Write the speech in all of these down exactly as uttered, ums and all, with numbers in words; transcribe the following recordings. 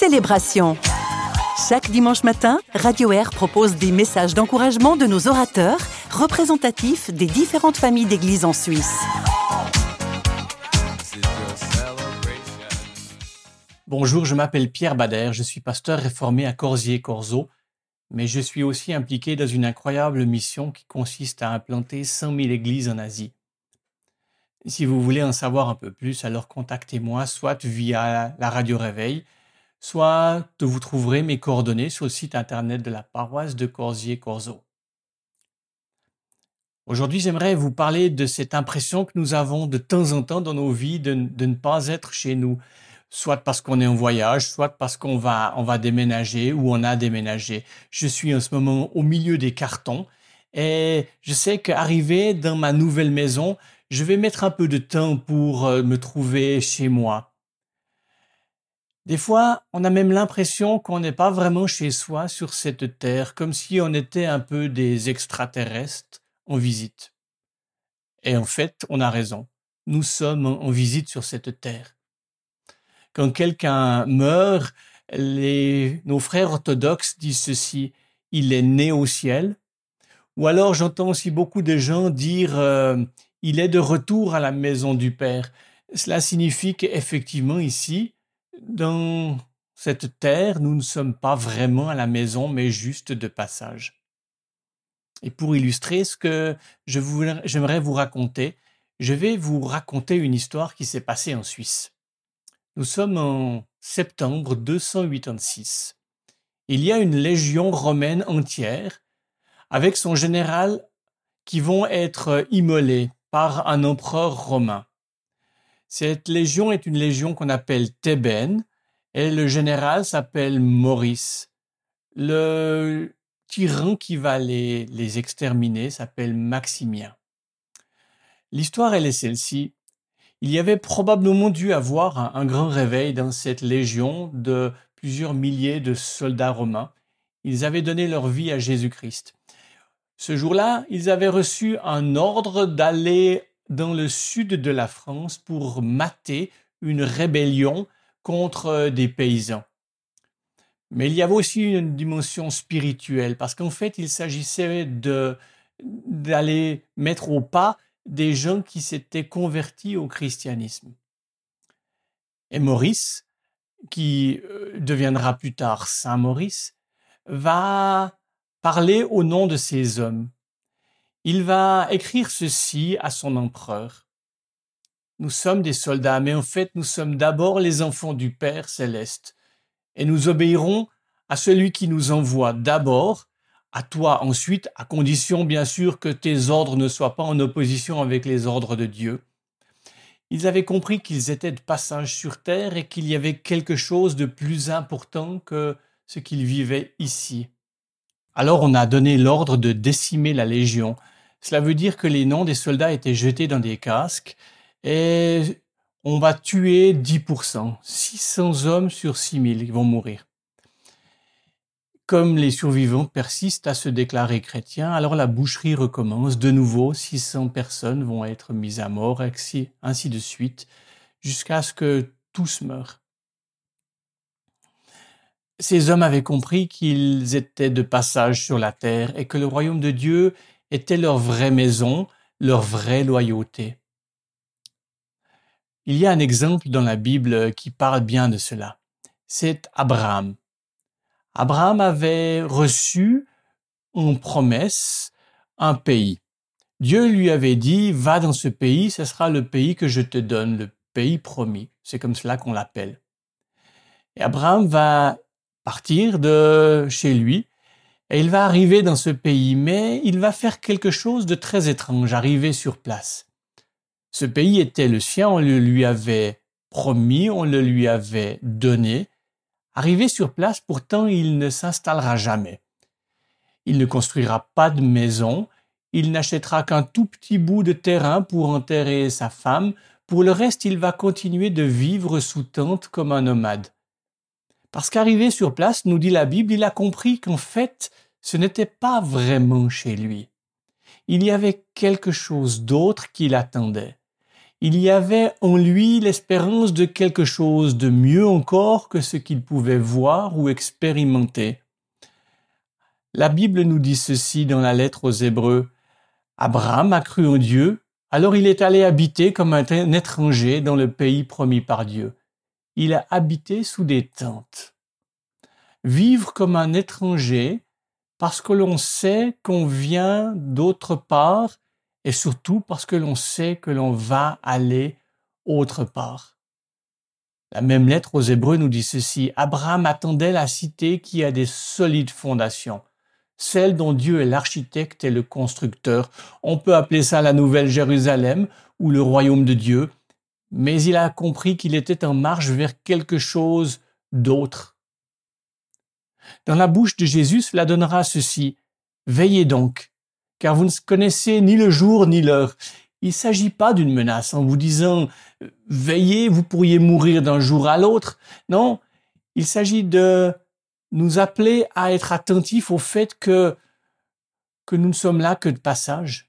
célébration. Chaque dimanche matin, Radio Air propose des messages d'encouragement de nos orateurs, représentatifs des différentes familles d'églises en Suisse. Bonjour, je m'appelle Pierre Bader, je suis pasteur réformé à Corzier-Corzo, mais je suis aussi impliqué dans une incroyable mission qui consiste à implanter cinq mille églises en Asie. Si vous voulez en savoir un peu plus, alors contactez-moi soit via la radio Réveil, soit vous trouverez mes coordonnées sur le site internet de la paroisse de Corzier-Corzo. Aujourd'hui, j'aimerais vous parler de cette impression que nous avons de temps en temps dans nos vies de, de ne pas être chez nous, soit parce qu'on est en voyage, soit parce qu'on va, on va déménager ou on a déménagé. Je suis en ce moment au milieu des cartons et je sais qu'arrivé dans ma nouvelle maison, je vais mettre un peu de temps pour me trouver chez moi. Des fois, on a même l'impression qu'on n'est pas vraiment chez soi sur cette terre, comme si on était un peu des extraterrestres en visite. Et en fait, on a raison. Nous sommes en visite sur cette terre. Quand quelqu'un meurt, les, nos frères orthodoxes disent ceci, il est né au ciel. Ou alors j'entends aussi beaucoup de gens dire, euh, il est de retour à la maison du Père. Cela signifie qu'effectivement ici, dans cette terre, nous ne sommes pas vraiment à la maison, mais juste de passage. Et pour illustrer ce que je voulais, j'aimerais vous raconter, je vais vous raconter une histoire qui s'est passée en Suisse. Nous sommes en septembre deux cent quatre-vingt-seize. Il y a une légion romaine entière avec son général qui vont être immolés par un empereur romain. Cette légion est une légion qu'on appelle thébaine et le général s'appelle Maurice. Le tyran qui va les, les exterminer s'appelle Maximien. L'histoire, elle est celle-ci. Il y avait probablement dû avoir un, un grand réveil dans cette légion de plusieurs milliers de soldats romains. Ils avaient donné leur vie à Jésus-Christ. Ce jour-là, ils avaient reçu un ordre d'aller dans le sud de la France pour mater une rébellion contre des paysans. Mais il y avait aussi une dimension spirituelle, parce qu'en fait, il s'agissait de, d'aller mettre au pas des gens qui s'étaient convertis au christianisme. Et Maurice, qui deviendra plus tard Saint Maurice, va parler au nom de ces hommes. Il va écrire ceci à son empereur. Nous sommes des soldats, mais en fait, nous sommes d'abord les enfants du Père céleste. Et nous obéirons à celui qui nous envoie d'abord, à toi ensuite, à condition bien sûr que tes ordres ne soient pas en opposition avec les ordres de Dieu. Ils avaient compris qu'ils étaient de passage sur terre et qu'il y avait quelque chose de plus important que ce qu'ils vivaient ici. Alors on a donné l'ordre de décimer la légion. Cela veut dire que les noms des soldats étaient jetés dans des casques et on va tuer dix pour cent. six cents hommes sur six mille vont mourir. Comme les survivants persistent à se déclarer chrétiens, alors la boucherie recommence. De nouveau, six cents personnes vont être mises à mort, ainsi, ainsi de suite, jusqu'à ce que tous meurent. Ces hommes avaient compris qu'ils étaient de passage sur la terre et que le royaume de Dieu était leur vraie maison, leur vraie loyauté. Il y a un exemple dans la Bible qui parle bien de cela. C'est Abraham. Abraham avait reçu en promesse un pays. Dieu lui avait dit, va dans ce pays, ce sera le pays que je te donne, le pays promis. C'est comme cela qu'on l'appelle. Et Abraham va partir de chez lui et il va arriver dans ce pays, mais il va faire quelque chose de très étrange, arriver sur place. Ce pays était le sien, on le lui avait promis, on le lui avait donné. Arrivé sur place, pourtant, il ne s'installera jamais. Il ne construira pas de maison, il n'achètera qu'un tout petit bout de terrain pour enterrer sa femme. Pour le reste, il va continuer de vivre sous tente comme un nomade. Parce qu'arrivé sur place, nous dit la Bible, il a compris qu'en fait, ce n'était pas vraiment chez lui. Il y avait quelque chose d'autre qui l'attendait. Il y avait en lui l'espérance de quelque chose de mieux encore que ce qu'il pouvait voir ou expérimenter. La Bible nous dit ceci dans la lettre aux Hébreux. Abraham a cru en Dieu, alors il est allé habiter comme un étranger dans le pays promis par Dieu. Il a habité sous des tentes. Vivre comme un étranger parce que l'on sait qu'on vient d'autre part et surtout parce que l'on sait que l'on va aller autre part. La même lettre aux Hébreux nous dit ceci. Abraham attendait la cité qui a des solides fondations, celle dont Dieu est l'architecte et le constructeur. On peut appeler ça la Nouvelle Jérusalem ou le royaume de Dieu, mais il a compris qu'il était en marche vers quelque chose d'autre. Dans la bouche de Jésus, cela donnera ceci. Veillez donc, car vous ne connaissez ni le jour ni l'heure. Il ne s'agit pas d'une menace en vous disant « Veillez, vous pourriez mourir d'un jour à l'autre ». Non, il s'agit de nous appeler à être attentifs au fait que, que nous ne sommes là que de passage.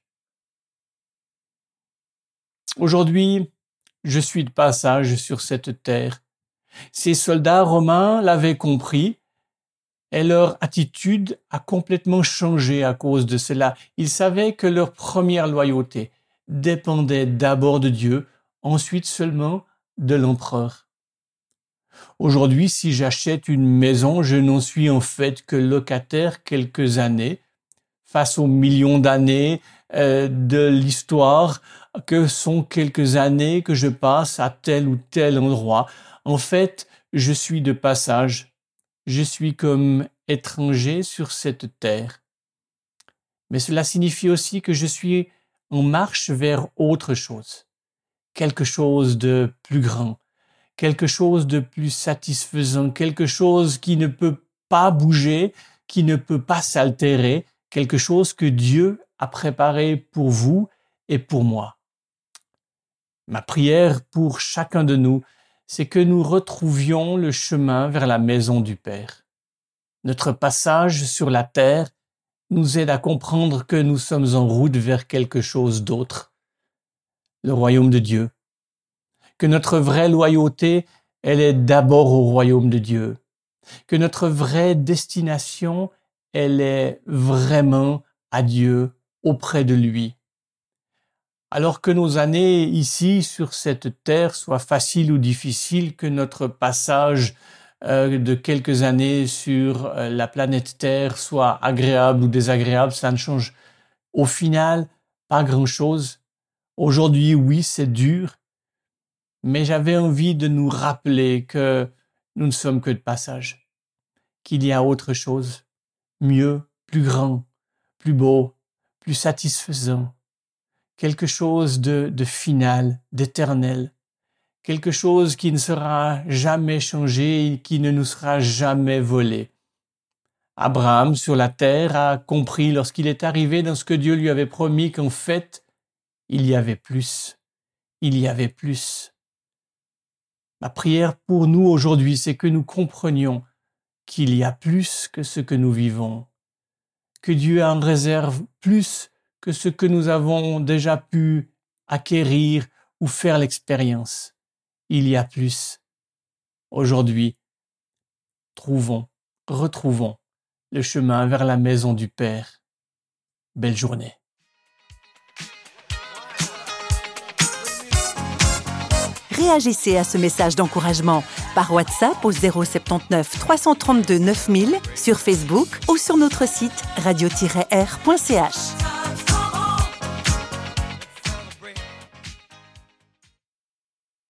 Aujourd'hui, je suis de passage sur cette terre. Ces soldats romains l'avaient compris et leur attitude a complètement changé à cause de cela. Ils savaient que leur première loyauté dépendait d'abord de Dieu, ensuite seulement de l'empereur. Aujourd'hui, si j'achète une maison, je n'en suis en fait que locataire quelques années, face aux millions d'années euh, de l'histoire que sont quelques années que je passe à tel ou tel endroit. En fait, je suis de passage. Je suis comme étranger sur cette terre. Mais cela signifie aussi que je suis en marche vers autre chose, quelque chose de plus grand, quelque chose de plus satisfaisant, quelque chose qui ne peut pas bouger, qui ne peut pas s'altérer, quelque chose que Dieu a préparé pour vous et pour moi. Ma prière pour chacun de nous, c'est que nous retrouvions le chemin vers la maison du Père. Notre passage sur la terre nous aide à comprendre que nous sommes en route vers quelque chose d'autre, le royaume de Dieu. Que notre vraie loyauté, elle est d'abord au royaume de Dieu. Que notre vraie destination, elle est vraiment à Dieu, auprès de lui. Alors que nos années ici sur cette terre soient faciles ou difficiles, que notre passage euh, de quelques années sur euh, la planète Terre soit agréable ou désagréable, ça ne change au final pas grand-chose. Aujourd'hui, oui, c'est dur, mais j'avais envie de nous rappeler que nous ne sommes que de passage, qu'il y a autre chose, mieux, plus grand, plus beau, plus satisfaisant. Quelque chose de, de final, d'éternel, quelque chose qui ne sera jamais changé et qui ne nous sera jamais volé. Abraham, sur la terre, a compris lorsqu'il est arrivé dans ce que Dieu lui avait promis qu'en fait, il y avait plus, il y avait plus. Ma prière pour nous aujourd'hui, c'est que nous comprenions qu'il y a plus que ce que nous vivons, que Dieu en réserve plus que ce que nous avons déjà pu acquérir ou faire l'expérience. Il y a plus. Aujourd'hui, trouvons, retrouvons le chemin vers la maison du Père. Belle journée. Réagissez à ce message d'encouragement par WhatsApp au zéro sept neuf trois trois deux neuf mille, sur Facebook ou sur notre site radio tiret r point c h.